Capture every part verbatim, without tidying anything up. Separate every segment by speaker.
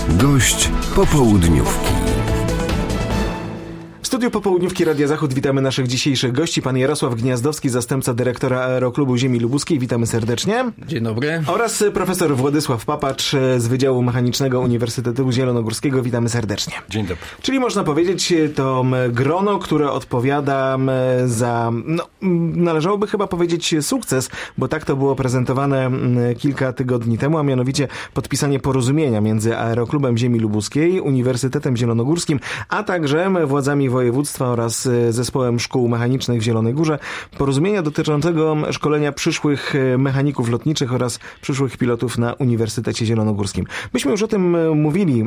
Speaker 1: Gość popołudniówki.
Speaker 2: W studiu Popołudniówki Radia Zachód witamy naszych dzisiejszych gości. Pan Jarosław Gniazdowski, zastępca dyrektora Aeroklubu Ziemi Lubuskiej. Witamy serdecznie.
Speaker 3: Dzień dobry.
Speaker 2: Oraz profesor Władysław Papacz z Wydziału Mechanicznego Uniwersytetu Zielonogórskiego. Witamy serdecznie.
Speaker 4: Dzień dobry.
Speaker 2: Czyli można powiedzieć, to grono, które odpowiada za, no, należałoby chyba powiedzieć sukces, bo tak to było prezentowane kilka tygodni temu, a mianowicie podpisanie porozumienia między Aeroklubem Ziemi Lubuskiej, Uniwersytetem Zielonogórskim, a także władzami województwa oraz zespołem szkół mechanicznych w Zielonej Górze. Porozumienia dotyczącego szkolenia przyszłych mechaników lotniczych oraz przyszłych pilotów na Uniwersytecie Zielonogórskim. Myśmy już o tym mówili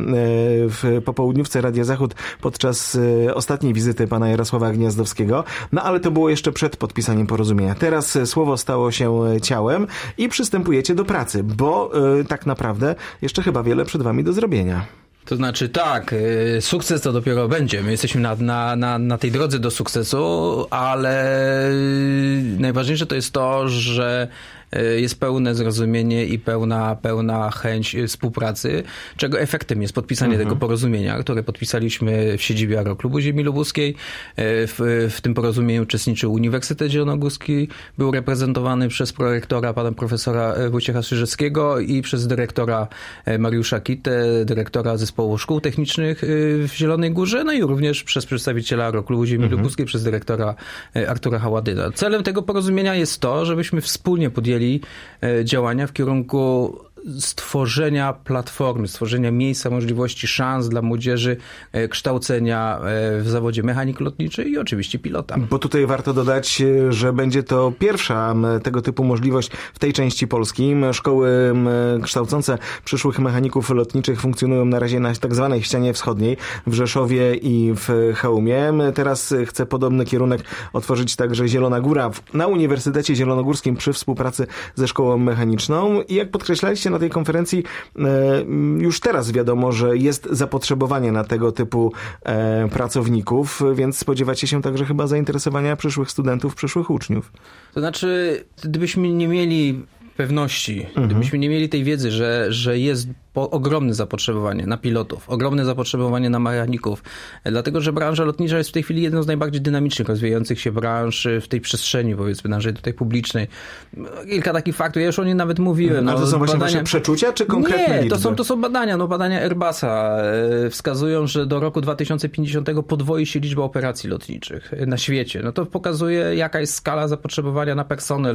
Speaker 2: w popołudniówce Radia Zachód podczas ostatniej wizyty pana Jarosława Gniazdowskiego, no ale to było jeszcze przed podpisaniem porozumienia. Teraz słowo stało się ciałem i przystępujecie do pracy, bo tak naprawdę jeszcze chyba wiele przed wami do zrobienia.
Speaker 3: To znaczy tak, sukces to dopiero będzie. My jesteśmy na, na, na, na tej drodze do sukcesu, ale najważniejsze to jest to, że jest pełne zrozumienie i pełna, pełna chęć współpracy, czego efektem jest podpisanie mhm. tego porozumienia, które podpisaliśmy w siedzibie Aeroklubu Ziemi Lubuskiej. W, w tym porozumieniu uczestniczył Uniwersytet Zielonogórski, był reprezentowany przez prorektora, pana profesora Wojciecha Strzyżewskiego i przez dyrektora Mariusza Kitę, dyrektora Zespołu Szkół Technicznych w Zielonej Górze, no i również przez przedstawiciela Aeroklubu Ziemi mhm. Lubuskiej, przez dyrektora Artura Haładyna. Celem tego porozumienia jest to, żebyśmy wspólnie podjęli działania w kierunku stworzenia platformy, stworzenia miejsca, możliwości, szans dla młodzieży, kształcenia w zawodzie mechanik lotniczy i oczywiście pilota.
Speaker 2: Bo tutaj warto dodać, że będzie to pierwsza tego typu możliwość w tej części Polski. Szkoły kształcące przyszłych mechaników lotniczych funkcjonują na razie na tak zwanej ścianie wschodniej w Rzeszowie i w Chełmie. Teraz chce podobny kierunek otworzyć także Zielona Góra na Uniwersytecie Zielonogórskim przy współpracy ze szkołą mechaniczną i jak podkreślaliście na tej konferencji, już teraz wiadomo, że jest zapotrzebowanie na tego typu pracowników, więc spodziewacie się także chyba zainteresowania przyszłych studentów, przyszłych uczniów.
Speaker 3: To znaczy, gdybyśmy nie mieli pewności, mhm. gdybyśmy nie mieli tej wiedzy, że, że jest po ogromne zapotrzebowanie na pilotów, ogromne zapotrzebowanie na mechaników, dlatego że branża lotnicza jest w tej chwili jedną z najbardziej dynamicznych, rozwijających się branż w tej przestrzeni, powiedzmy, naszej tutaj publicznej. Kilka takich faktów, ja już o nich nawet mówiłem.
Speaker 2: No, ale to są właśnie badania... wasze przeczucia, czy konkretne
Speaker 3: Nie,
Speaker 2: liczby?
Speaker 3: to są, to są badania. No, badania Airbusa wskazują, że do roku dwa tysiące pięćdziesiątego podwoi się liczba operacji lotniczych na świecie. No to pokazuje, jaka jest skala zapotrzebowania na personel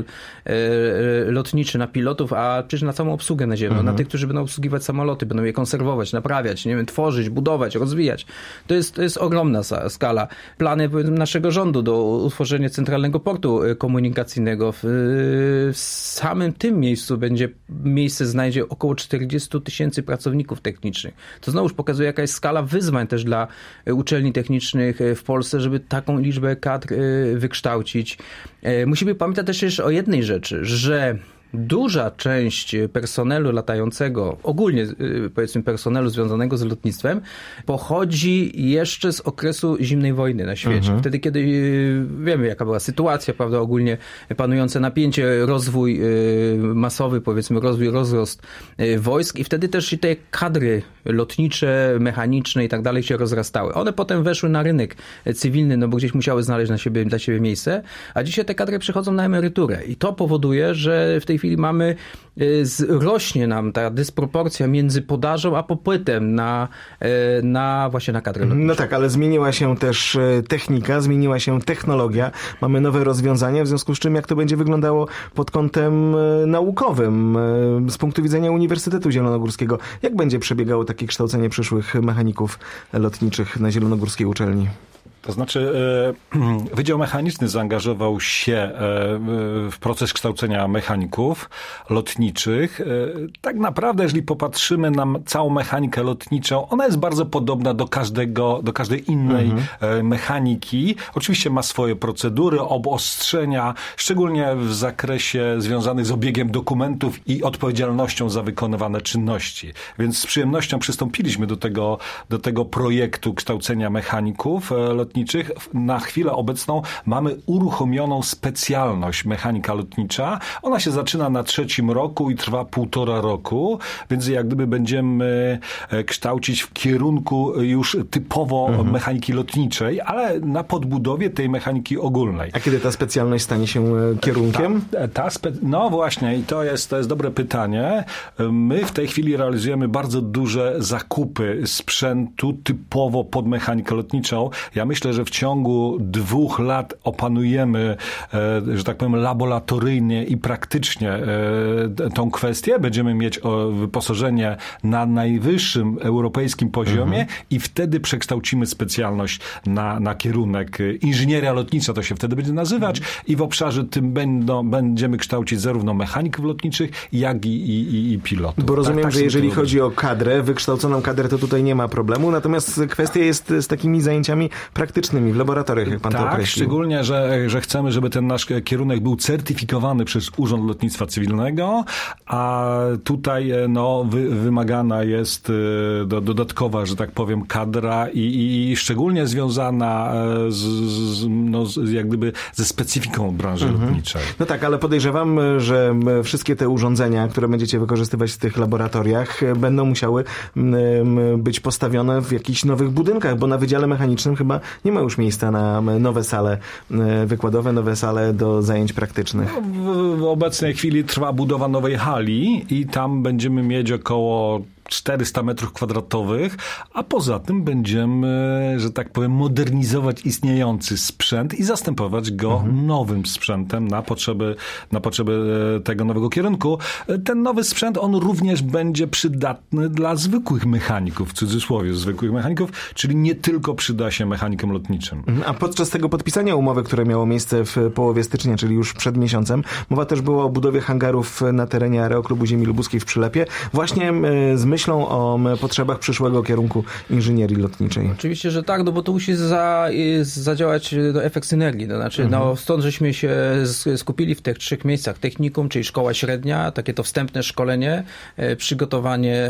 Speaker 3: lotniczy, na pilotów, a przecież na całą obsługę naziemną, mhm. na tych, którzy będą obsługiwać samoloty, będą je konserwować, naprawiać, nie wiem, tworzyć, budować, rozwijać. To jest, to jest ogromna skala. Plany naszego rządu do utworzenia centralnego portu komunikacyjnego w, w samym tym miejscu będzie miejsce znajdzie około czterdzieści tysięcy pracowników technicznych. To znowuż pokazuje, jaka jest skala wyzwań też dla uczelni technicznych w Polsce, żeby taką liczbę kadr wykształcić. Musimy pamiętać też jeszcze o jednej rzeczy, że duża część personelu latającego, ogólnie powiedzmy personelu związanego z lotnictwem, pochodzi jeszcze z okresu zimnej wojny na świecie. Mhm. Wtedy, kiedy wiemy, jaka była sytuacja, prawda, ogólnie panujące napięcie, rozwój masowy, powiedzmy, rozwój, rozrost wojsk i wtedy też i te kadry lotnicze, mechaniczne i tak dalej się rozrastały. One potem weszły na rynek cywilny, no bo gdzieś musiały znaleźć na siebie, dla siebie miejsce, a dzisiaj te kadry przychodzą na emeryturę i to powoduje, że w tej chwili mamy, rośnie nam ta dysproporcja między podażą a popytem na, na właśnie na kadry lotnicze.
Speaker 2: No tak, ale zmieniła się też technika, zmieniła się technologia, mamy nowe rozwiązania, w związku z czym jak to będzie wyglądało pod kątem naukowym, z punktu widzenia Uniwersytetu Zielonogórskiego, jak będzie przebiegało takie kształcenie przyszłych mechaników lotniczych na Zielonogórskiej uczelni?
Speaker 4: To znaczy Wydział Mechaniczny zaangażował się w proces kształcenia mechaników lotniczych. Tak naprawdę, jeżeli popatrzymy na całą mechanikę lotniczą, ona jest bardzo podobna do każdego, do każdej innej mhm. mechaniki. Oczywiście ma swoje procedury, obostrzenia, szczególnie w zakresie związanych z obiegiem dokumentów i odpowiedzialnością za wykonywane czynności. Więc z przyjemnością przystąpiliśmy do tego, do tego projektu kształcenia mechaników lotniczych. lotniczych. Na chwilę obecną mamy uruchomioną specjalność mechanika lotnicza. Ona się zaczyna na trzecim roku i trwa półtora roku, więc jak gdyby będziemy kształcić w kierunku już typowo mhm. mechaniki lotniczej, ale na podbudowie tej mechaniki ogólnej.
Speaker 2: A kiedy ta specjalność stanie się kierunkiem?
Speaker 4: Ta, ta spe... No właśnie, i to jest, to jest dobre pytanie. My w tej chwili realizujemy bardzo duże zakupy sprzętu typowo pod mechanikę lotniczą. Ja myślę, że w ciągu dwóch lat opanujemy, że tak powiem, laboratoryjnie i praktycznie tą kwestię. Będziemy mieć wyposażenie na najwyższym europejskim poziomie mhm. i wtedy przekształcimy specjalność na, na kierunek inżynieria lotnicza, to się wtedy będzie nazywać mhm. i w obszarze tym będą, będziemy kształcić zarówno mechaników lotniczych, jak i, i, i pilotów.
Speaker 2: Bo rozumiem,
Speaker 4: tak, tak
Speaker 2: że jeżeli chodzi o kadrę, wykształconą kadrę, to tutaj nie ma problemu, natomiast kwestia jest z takimi zajęciami praktycznymi w laboratoriach, jak pan
Speaker 4: tak,
Speaker 2: to określił.
Speaker 4: Szczególnie, że, że chcemy, żeby ten nasz kierunek był certyfikowany przez Urząd Lotnictwa Cywilnego, a tutaj no, wy, wymagana jest do, dodatkowa, że tak powiem, kadra i, i szczególnie związana z, z, no, z, jak gdyby ze specyfiką branży mhm. lotniczej.
Speaker 2: No tak, ale podejrzewam, że wszystkie te urządzenia, które będziecie wykorzystywać w tych laboratoriach, będą musiały być postawione w jakichś nowych budynkach, bo na Wydziale Mechanicznym chyba nie ma już miejsca na nowe sale wykładowe, nowe sale do zajęć praktycznych.
Speaker 4: No, w, w obecnej chwili trwa budowa nowej hali i tam będziemy mieć około czterysta metrów kwadratowych, a poza tym będziemy, że tak powiem, modernizować istniejący sprzęt i zastępować go mhm. nowym sprzętem na potrzeby, na potrzeby tego nowego kierunku. Ten nowy sprzęt, on również będzie przydatny dla zwykłych mechaników, w cudzysłowie zwykłych mechaników, czyli nie tylko przyda się mechanikom lotniczym.
Speaker 2: A podczas tego podpisania umowy, które miało miejsce w połowie stycznia, czyli już przed miesiącem, mowa też była o budowie hangarów na terenie Aeroklubu Ziemi Lubuskiej w Przylepie, właśnie z myślą o potrzebach przyszłego kierunku inżynierii lotniczej.
Speaker 3: Oczywiście, że tak, no bo to musi za, zadziałać no, efekt synergii. To znaczy, mhm. no, stąd żeśmy się skupili w tych trzech miejscach. Technikum, czyli szkoła średnia, takie to wstępne szkolenie, przygotowanie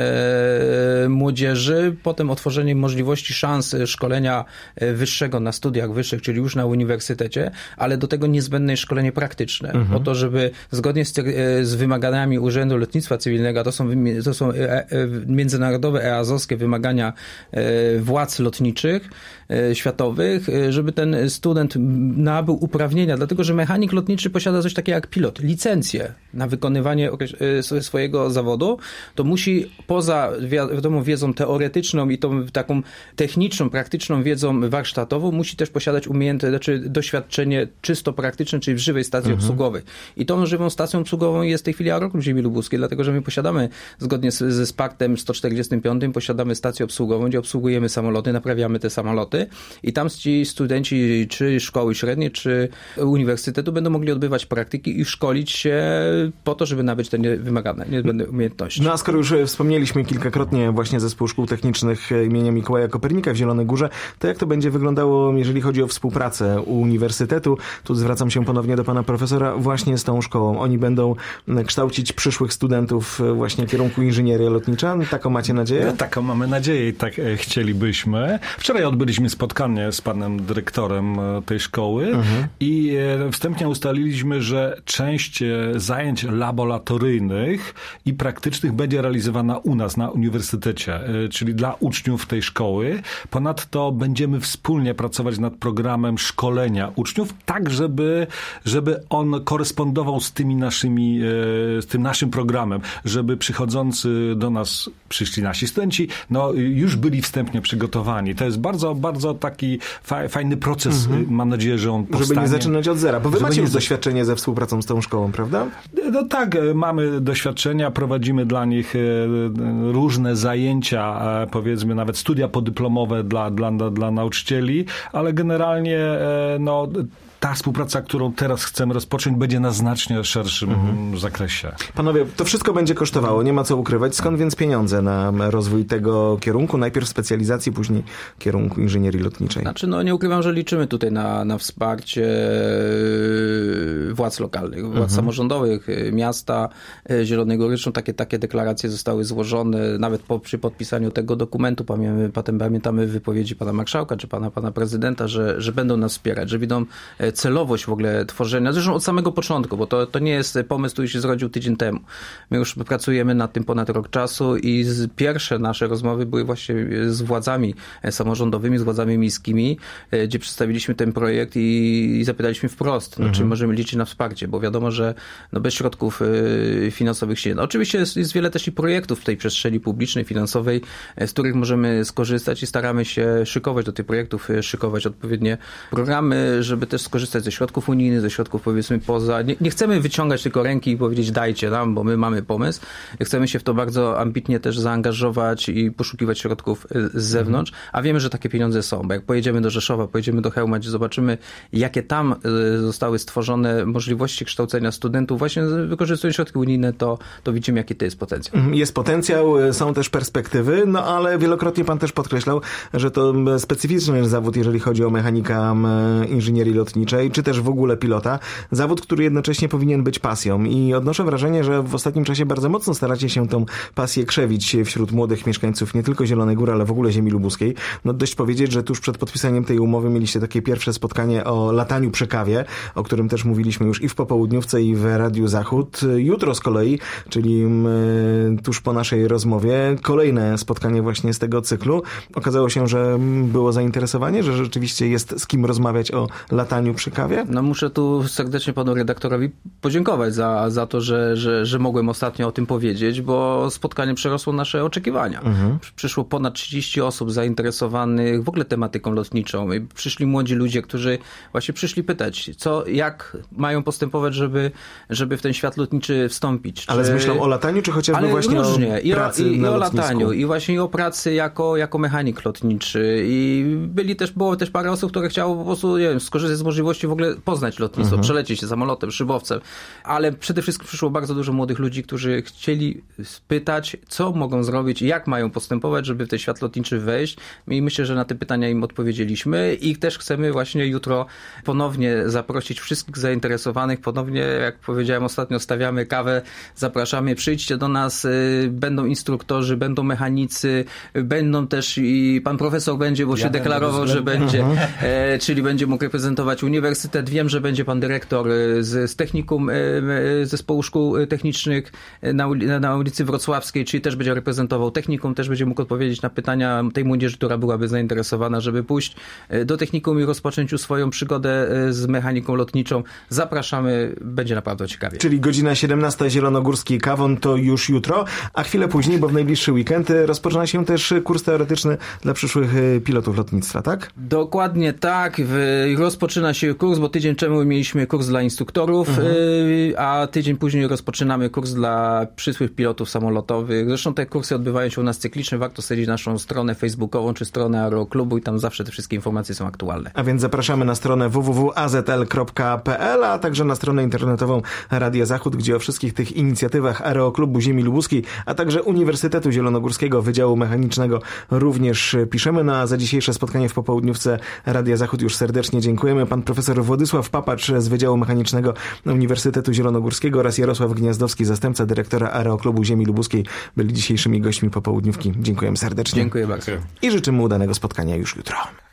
Speaker 3: młodzieży, potem otworzenie możliwości szans szkolenia wyższego na studiach wyższych, czyli już na uniwersytecie, ale do tego niezbędne jest szkolenie praktyczne. Mhm. Po to, żeby zgodnie z, z wymaganiami Urzędu Lotnictwa Cywilnego, to są, to są międzynarodowe E A Z-owskie wymagania władz lotniczych światowych, żeby ten student nabył uprawnienia, dlatego że mechanik lotniczy posiada coś takiego jak pilot, licencję na wykonywanie swojego zawodu, to musi poza wiadomo, wiedzą teoretyczną i tą taką techniczną, praktyczną wiedzą warsztatową, musi też posiadać umiejętność, znaczy doświadczenie czysto praktyczne, czyli w żywej stacji mhm. obsługowej. I tą żywą stacją obsługową jest w tej chwili Aeroklub Ziemi Lubuskiej, dlatego że my posiadamy zgodnie z, ze Spaktem sto czterdziestym piątym posiadamy stację obsługową, gdzie obsługujemy samoloty, naprawiamy te samoloty i tam ci studenci czy szkoły średniej, czy uniwersytetu będą mogli odbywać praktyki i szkolić się po to, żeby nabyć te wymagane, niezbędne umiejętności.
Speaker 2: No a skoro już wspomnieliśmy kilkakrotnie właśnie Zespół Szkół Technicznych imienia Mikołaja Kopernika w Zielonej Górze, to jak to będzie wyglądało, jeżeli chodzi o współpracę u uniwersytetu? Tu zwracam się ponownie do pana profesora właśnie z tą szkołą. Oni będą kształcić przyszłych studentów właśnie kierunku inżynieria lotnicza? Taką macie nadzieję?
Speaker 4: No, taką mamy nadzieję i tak e, chcielibyśmy. Wczoraj odbyliśmy spotkanie z panem dyrektorem e, tej szkoły mhm. i e, wstępnie ustaliliśmy, że część e, zajęć laboratoryjnych i praktycznych będzie realizowana u nas na uniwersytecie, e, czyli dla uczniów tej szkoły. Ponadto będziemy wspólnie pracować nad programem szkolenia uczniów, tak żeby, żeby on korespondował z tymi naszymi, e, z tym naszym programem, żeby przychodzący do nas przyszli nasi studenci, no już byli wstępnie przygotowani. To jest bardzo, bardzo taki fa- fajny proces. Mhm. Mam nadzieję, że on powstanie.
Speaker 2: Żeby nie zaczynać od zera, bo wy macie już
Speaker 4: nie...
Speaker 2: doświadczenie ze współpracą z tą szkołą, prawda?
Speaker 4: No tak, mamy doświadczenia, prowadzimy dla nich różne zajęcia, powiedzmy nawet studia podyplomowe dla, dla, dla nauczycieli, ale generalnie no ta współpraca, którą teraz chcemy rozpocząć, będzie na znacznie szerszym mhm. zakresie.
Speaker 2: Panowie, to wszystko będzie kosztowało, nie ma co ukrywać. Skąd więc pieniądze na rozwój tego kierunku? Najpierw specjalizacji, później kierunku inżynierii lotniczej.
Speaker 3: Znaczy, no nie ukrywam, że liczymy tutaj na, na wsparcie władz lokalnych, władz mhm. samorządowych, miasta Zielonego Ryczną. Takie, takie deklaracje zostały złożone, nawet po, przy podpisaniu tego dokumentu. Pamiętamy, potem pamiętamy wypowiedzi pana marszałka, czy pana, pana prezydenta, że, że będą nas wspierać, że widzą celowość w ogóle tworzenia, zresztą od samego początku, bo to, to nie jest pomysł, który się zrodził tydzień temu. My już pracujemy nad tym ponad rok czasu i z, pierwsze nasze rozmowy były właśnie z władzami samorządowymi, z władzami miejskimi, gdzie przedstawiliśmy ten projekt i, i zapytaliśmy wprost, no, mhm. czy możemy liczyć na wsparcie, bo wiadomo, że no, bez środków y, finansowych się nie da. Oczywiście jest, jest wiele też i projektów w tej przestrzeni publicznej, finansowej, z których możemy skorzystać i staramy się szykować do tych projektów, szykować odpowiednie programy, żeby też skorzystać ze środków unijnych, ze środków powiedzmy poza. Nie, nie chcemy wyciągać tylko ręki i powiedzieć dajcie nam, bo my mamy pomysł. Chcemy się w to bardzo ambitnie też zaangażować i poszukiwać środków z zewnątrz, a wiemy, że takie pieniądze są, bo jak pojedziemy do Rzeszowa, pojedziemy do Chełma, gdzie zobaczymy, jakie tam zostały stworzone możliwości kształcenia studentów, właśnie wykorzystując środki unijne, to, to widzimy, jaki to jest potencjał.
Speaker 2: Jest potencjał, są też perspektywy, no ale wielokrotnie pan też podkreślał, że to specyficzny zawód, jeżeli chodzi o mechanika inżynierii lotniczej, czy też w ogóle pilota. Zawód, który jednocześnie powinien być pasją i odnoszę wrażenie, że w ostatnim czasie bardzo mocno staracie się tą pasję krzewić wśród młodych mieszkańców nie tylko Zielonej Góry, ale w ogóle ziemi lubuskiej. No dość powiedzieć, że tuż przed podpisaniem tej umowy mieliście takie pierwsze spotkanie o lataniu przy kawie, o którym też mówiliśmy już i w Popołudniówce, i w Radiu Zachód. Jutro z kolei, czyli y, tuż po naszej rozmowie, kolejne spotkanie właśnie z tego cyklu. Okazało się, że było zainteresowanie, że rzeczywiście jest z kim rozmawiać o lataniu przy kawie?
Speaker 3: No muszę tu serdecznie panu redaktorowi podziękować za, za to, że, że, że mogłem ostatnio o tym powiedzieć, bo spotkanie przerosło nasze oczekiwania. Mhm. Przyszło ponad trzydzieści osób zainteresowanych w ogóle tematyką lotniczą. I przyszli młodzi ludzie, którzy właśnie przyszli pytać, co, jak mają postępować, żeby, żeby w ten świat lotniczy wstąpić. Czy...
Speaker 2: Ale z myślą o lataniu, czy chociażby Ale właśnie różnie. o pracy
Speaker 3: I o, i,
Speaker 2: na
Speaker 3: i o
Speaker 2: lotnisku?
Speaker 3: lataniu, i właśnie o pracy jako, jako mechanik lotniczy. I byli też, było też parę osób, które chciało po prostu, nie wiem, skorzystać z możliwości w ogóle poznać lotnictwo, mhm. przelecieć się samolotem, szybowcem. Ale przede wszystkim przyszło bardzo dużo młodych ludzi, którzy chcieli spytać, co mogą zrobić i jak mają postępować, żeby w ten świat lotniczy wejść. I myślę, że na te pytania im odpowiedzieliśmy i też chcemy właśnie jutro ponownie zaprosić wszystkich zainteresowanych. Ponownie, jak powiedziałem ostatnio, stawiamy kawę, zapraszamy, przyjdźcie do nas, będą instruktorzy, będą mechanicy, będą też i pan profesor będzie, bo ja się deklarował, że będzie, mhm. e, czyli będzie mógł reprezentować uniwersytet. Wiem, że będzie pan dyrektor z, z technikum, e, zespołu szkół technicznych na, na ulicy Wrocławskiej, czyli też będzie reprezentował technikum, też będzie mógł odpowiedzieć na pytania tej młodzieży, która byłaby zainteresowana, żeby pójść do technikum i rozpocząć już swoją przygodę z mechaniką lotniczą. Zapraszamy, będzie naprawdę ciekawie.
Speaker 2: Czyli godzina siedemnasta, Zielonogórski Kawon to już jutro, a chwilę później, bo w najbliższy weekend rozpoczyna się też kurs teoretyczny dla przyszłych pilotów lotnictwa, tak?
Speaker 3: Dokładnie tak. Rozpoczyna się kurs, bo tydzień temu mieliśmy kurs dla instruktorów, mhm. a tydzień później rozpoczynamy kurs dla przyszłych pilotów samolotowych. Zresztą te kursy odbywają się u nas cyklicznie. Warto śledzić naszą stronę facebookową czy stronę Aeroklubu i tam zawsze te wszystkie informacje są aktualne.
Speaker 2: A więc zapraszamy na stronę w w w kropka a z l kropka p l, a także na stronę internetową Radia Zachód, gdzie o wszystkich tych inicjatywach Aeroklubu Ziemi Lubuskiej, a także Uniwersytetu Zielonogórskiego Wydziału Mechanicznego również piszemy. No a za dzisiejsze spotkanie w Popołudniówce Radia Zachód już serdecznie dziękujemy. Pan profesor Władysław Papacz z Wydziału Mechanicznego Uniwersytetu Zielonogórskiego oraz Jarosław Gniazdowski, zastępca dyrektora Aeroklubu Ziemi Lubuskiej, byli dzisiejszymi gośćmi Popołudniówki. Dziękujemy serdecznie.
Speaker 3: Dziękuję bardzo.
Speaker 2: I życzymy udanego spotkania już jutro.